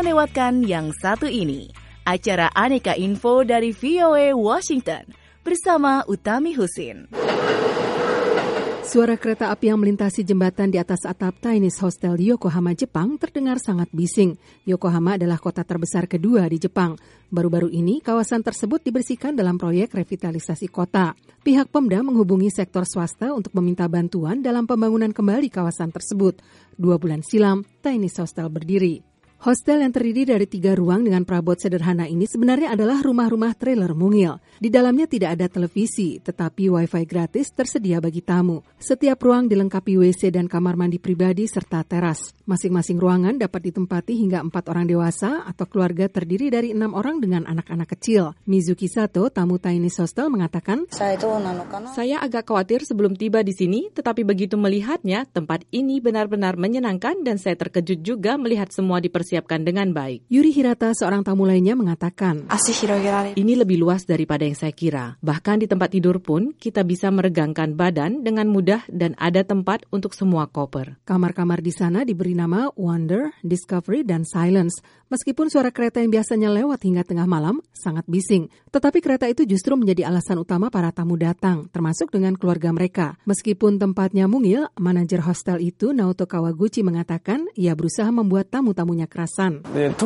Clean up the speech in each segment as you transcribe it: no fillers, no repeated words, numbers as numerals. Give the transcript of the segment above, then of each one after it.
Jangan lewatkan yang satu ini, acara Aneka Info dari VOA Washington bersama Utami Husin. Suara kereta api yang melintasi jembatan di atas atap Tainis Hostel di Yokohama, Jepang terdengar sangat bising. Yokohama adalah kota terbesar kedua di Jepang. Baru-baru ini, kawasan tersebut dibersihkan dalam proyek revitalisasi kota. Pihak Pemda menghubungi sektor swasta untuk meminta bantuan dalam pembangunan kembali kawasan tersebut. 2 bulan silam, Tainis Hostel berdiri. Hostel yang terdiri dari 3 ruang dengan perabot sederhana ini sebenarnya adalah rumah-rumah trailer mungil. Di dalamnya tidak ada televisi, tetapi wifi gratis tersedia bagi tamu. Setiap ruang dilengkapi WC dan kamar mandi pribadi serta teras. Masing-masing ruangan dapat ditempati hingga 4 orang dewasa atau keluarga terdiri dari 6 orang dengan anak-anak kecil. Mizuki Sato, tamu Tainis Hostel, mengatakan, "Saya agak khawatir sebelum tiba di sini, tetapi begitu melihatnya, tempat ini benar-benar menyenangkan dan saya terkejut juga melihat semua dipersiapkan dengan baik." Yuri Hirata, seorang tamu lainnya, mengatakan, "Ini lebih luas daripada yang saya kira. Bahkan di tempat tidur pun kita bisa meregangkan badan dengan mudah dan ada tempat untuk semua koper." Kamar-kamar di sana diberi nama Wonder, Discovery, dan Silence. Meskipun suara kereta yang biasanya lewat hingga tengah malam sangat bising, tetapi kereta itu justru menjadi alasan utama para tamu datang, termasuk dengan keluarga mereka. Meskipun tempatnya mungil, manajer hostel itu, Naoto Kawaguchi, mengatakan ia berusaha membuat tamu-tamunya kerasan.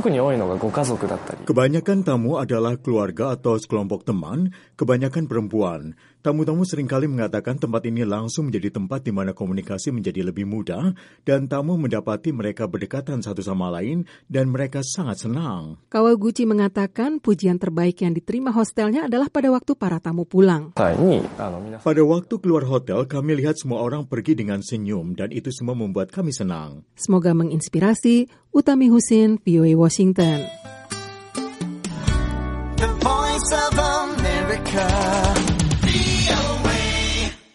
Kebanyakan tamu adalah keluarga atau sekelompok teman, kebanyakan perempuan. Tamu-tamu seringkali mengatakan tempat ini langsung menjadi tempat di mana komunikasi menjadi lebih mudah dan tamu mendapati mereka berdekatan satu sama lain dan mereka sangat senang. Kawaguchi mengatakan pujian terbaik yang diterima hostelnya adalah pada waktu para tamu pulang. Pada waktu keluar hotel, kami lihat semua orang pergi dengan senyum dan itu semua membuat kami senang. Semoga menginspirasi. Utami Husin, VOA Washington.